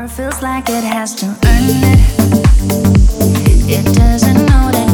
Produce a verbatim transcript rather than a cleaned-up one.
heart feels like it has to earn it. It doesn't know that